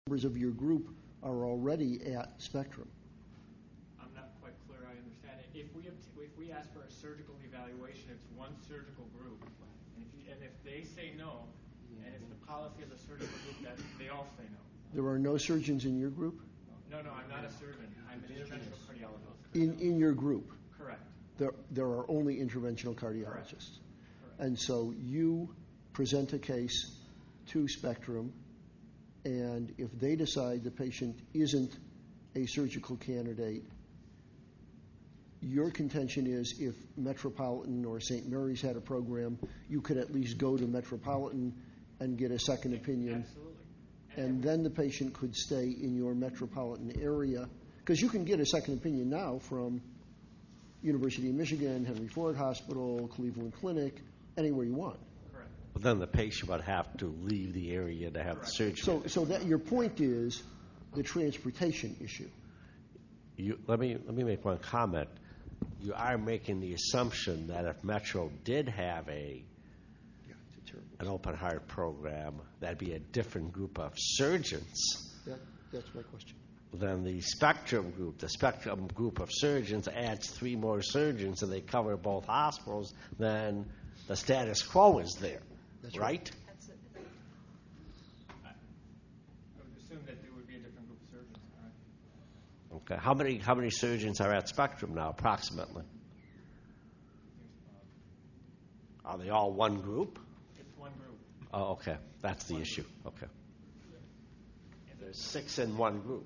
members of your group are already at Spectrum. I'm not quite clear I understand it. If we ask for a surgical evaluation, it's one surgical group. And if they say no, and it's the policy of the surgical group that they all say no. There are no surgeons in your group? No, I'm not a surgeon. I'm an interventional cardiologist. In your group? Correct. There are only interventional cardiologists. Correct. And so you present a case to Spectrum, and if they decide the patient isn't a surgical candidate, your contention is if Metropolitan or St. Mary's had a program, you could at least go to Metropolitan and get a second opinion. Absolutely. And then the patient could stay in your metropolitan area, because you can get a second opinion now from University of Michigan, Henry Ford Hospital, Cleveland Clinic, anywhere you want. Correct. But then the patient would have to leave the area to have the surgery. So that your point is the transportation issue. Let me make one comment. You are making the assumption that if Metro did have an open heart program, that'd be a different group of surgeons. That's my question. Than the Spectrum group. The Spectrum group of surgeons adds 3 more surgeons, and they cover both hospitals. Then the status quo is there, right? I would assume that there would be a different group of surgeons. Correct? Okay. How many surgeons are at Spectrum now, approximately? Are they all one group? It's one group. Oh, okay. That's the issue. Okay. There's 6 in one group.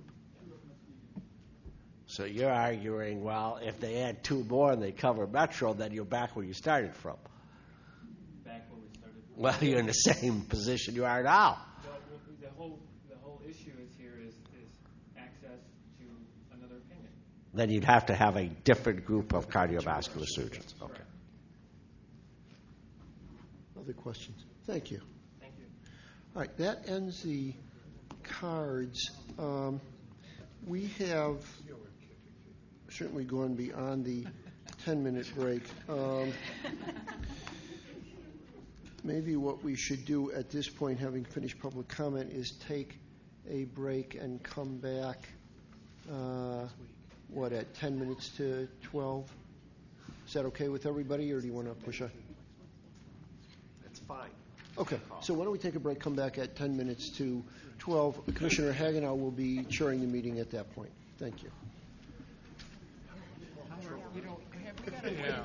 So you're arguing, well, if they add 2 more and they cover Metro, then you're back where you started from. Back where we started from. Well, you're in the same position you are now. The whole issue is access to another opinion. Then you'd have to have a different group of cardiovascular surgeons. Okay. Other questions? Thank you. Thank you. All right, that ends the cards. We have certainly gone beyond the 10-minute break. Maybe what we should do at this point, having finished public comment, is take a break and come back, at 10 minutes to 12? Is that okay with everybody, or do you want to push on? That's fine. Okay, so why don't we take a break, come back at 10 minutes to 12. Commissioner Hagenow will be chairing the meeting at that point. Thank you.